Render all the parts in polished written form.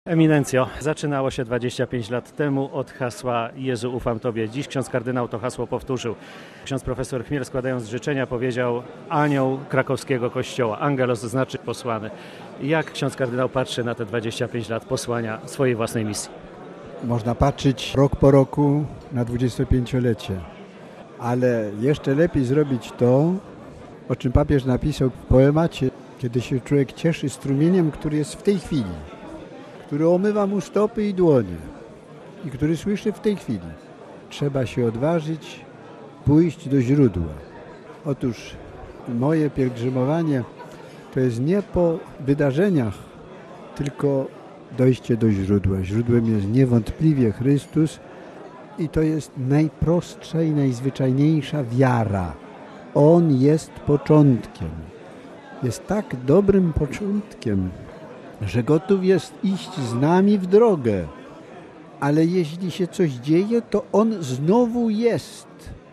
Eminencjo, zaczynało się 25 lat temu od hasła Jezu, ufam Tobie. Dziś ksiądz kardynał to hasło powtórzył. Ksiądz profesor Chmiel, składając życzenia, powiedział: anioł krakowskiego kościoła. Angelos znaczy posłany. Jak ksiądz kardynał patrzy na te 25 lat posłania swojej własnej misji? Można patrzeć rok po roku na 25-lecie, ale jeszcze lepiej zrobić to, o czym papież napisał w poemacie, kiedy się człowiek cieszy strumieniem, który jest w tej chwili, który omywa mu stopy i dłonie i który słyszy w tej chwili. Trzeba się odważyć, pójść do źródła. Otóż moje pielgrzymowanie to jest nie po wydarzeniach, tylko dojście do źródła. Źródłem jest niewątpliwie Chrystus i to jest najprostsza i najzwyczajniejsza wiara. On jest początkiem. Jest tak dobrym początkiem, że gotów jest iść z nami w drogę. Ale jeśli się coś dzieje, to On znowu jest.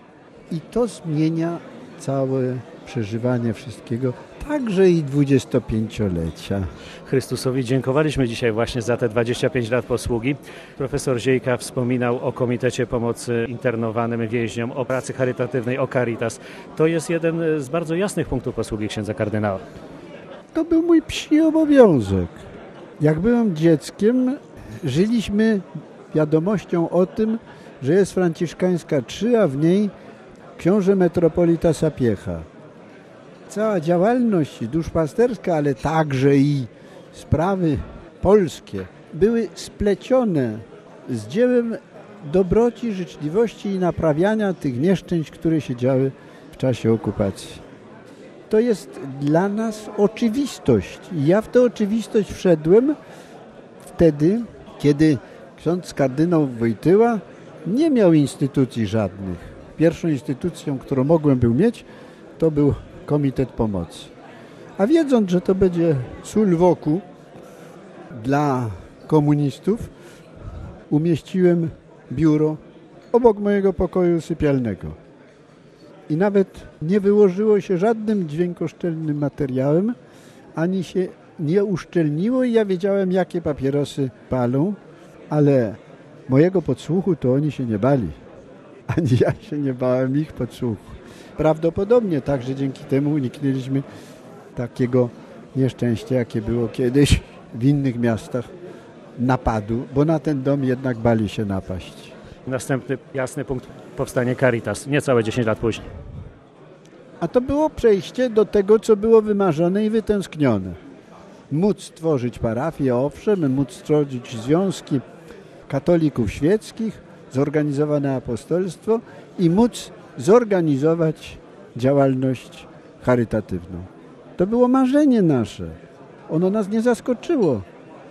I to zmienia całe przeżywanie wszystkiego, także i 25-lecia. Chrystusowi dziękowaliśmy dzisiaj właśnie za te 25 lat posługi. Profesor Ziejka wspominał o Komitecie Pomocy Internowanym Więźniom, o pracy charytatywnej, o Caritas. To jest jeden z bardzo jasnych punktów posługi księdza kardynała. To był mój psi obowiązek. Jak byłem dzieckiem, żyliśmy wiadomością o tym, że jest Franciszkańska 3, a w niej książę metropolita Sapiecha. Cała działalność duszpasterska, ale także i sprawy polskie były splecione z dziełem dobroci, życzliwości i naprawiania tych nieszczęść, które się działy w czasie okupacji. To jest dla nas oczywistość. I ja w tę oczywistość wszedłem wtedy, kiedy ksiądz kardynał Wojtyła nie miał instytucji żadnych. Pierwszą instytucją, którą mogłem był mieć, to był Komitet Pomocy. A wiedząc, że to będzie sól wokół dla komunistów, umieściłem biuro obok mojego pokoju sypialnego. I nawet nie wyłożyło się żadnym dźwiękoszczelnym materiałem, ani się nie uszczelniło i ja wiedziałem, jakie papierosy palą, ale mojego podsłuchu to oni się nie bali. Ani ja się nie bałem ich podsłuchu. Prawdopodobnie także dzięki temu uniknęliśmy takiego nieszczęścia, jakie było kiedyś w innych miastach, napadu, bo na ten dom jednak bali się napaść. Następny jasny punkt: powstanie Caritas, niecałe 10 lat później. A to było przejście do tego, co było wymarzone i wytęsknione. Móc tworzyć parafie, owszem, móc tworzyć związki katolików świeckich, zorganizowane apostolstwo i móc zorganizować działalność charytatywną. To było marzenie nasze. Ono nas nie zaskoczyło.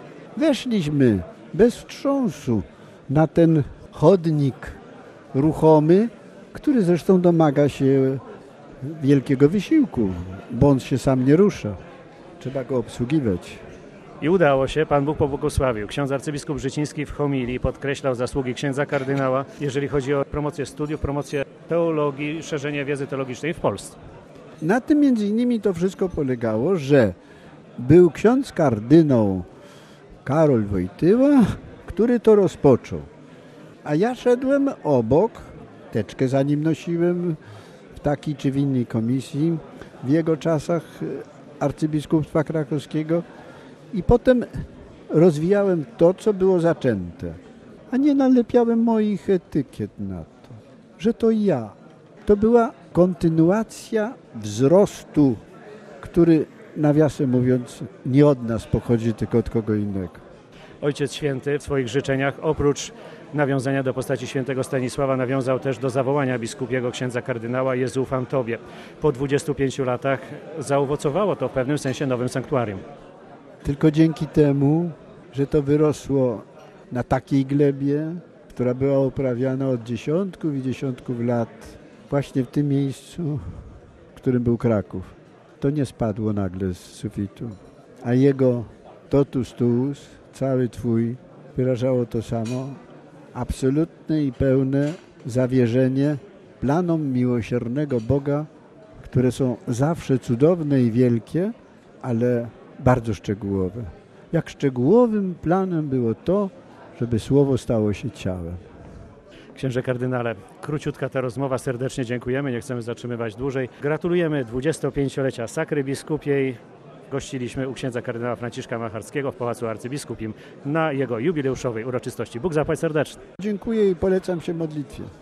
Weszliśmy bez wstrząsu na ten chodnik ruchomy, który zresztą domaga się wielkiego wysiłku, bo on się sam nie rusza. Trzeba go obsługiwać. I udało się, Pan Bóg pobłogosławił. Ksiądz arcybiskup Życiński w homilii podkreślał zasługi księdza kardynała, jeżeli chodzi o promocję studiów, promocję teologii, szerzenie wiedzy teologicznej w Polsce. Na tym między innymi to wszystko polegało, że był ksiądz kardynał Karol Wojtyła, który to rozpoczął. A ja szedłem obok, teczkę za nim nosiłem w takiej czy w innej komisji w jego czasach arcybiskupstwa krakowskiego i potem rozwijałem to, co było zaczęte, a nie nalepiałem moich etykiet na to, że to ja. To była kontynuacja wzrostu, który, nawiasem mówiąc, nie od nas pochodzi, tylko od kogo innego. Ojciec Święty w swoich życzeniach oprócz nawiązania do postaci świętego Stanisława nawiązał też do zawołania biskupiego księdza kardynała: Jezu, ufam Tobie. Po 25 latach zaowocowało to w pewnym sensie nowym sanktuarium. Tylko dzięki temu, że to wyrosło na takiej glebie, która była uprawiana od dziesiątków i dziesiątków lat, właśnie w tym miejscu, w którym był Kraków. To nie spadło nagle z sufitu, a jego totus tuus, cały Twój, wyrażało to samo. Absolutne i pełne zawierzenie planom miłosiernego Boga, które są zawsze cudowne i wielkie, ale bardzo szczegółowe. jak szczegółowym planem było to, żeby słowo stało się ciałem. Księże kardynale, króciutka ta rozmowa, serdecznie dziękujemy, nie chcemy zatrzymywać dłużej. Gratulujemy 25-lecia Sakry Biskupiej. Gościliśmy u księdza kardynała Franciszka Macharskiego w Pałacu Arcybiskupim na jego jubileuszowej uroczystości. Bóg zapłać serdecznie. Dziękuję i polecam się modlitwie.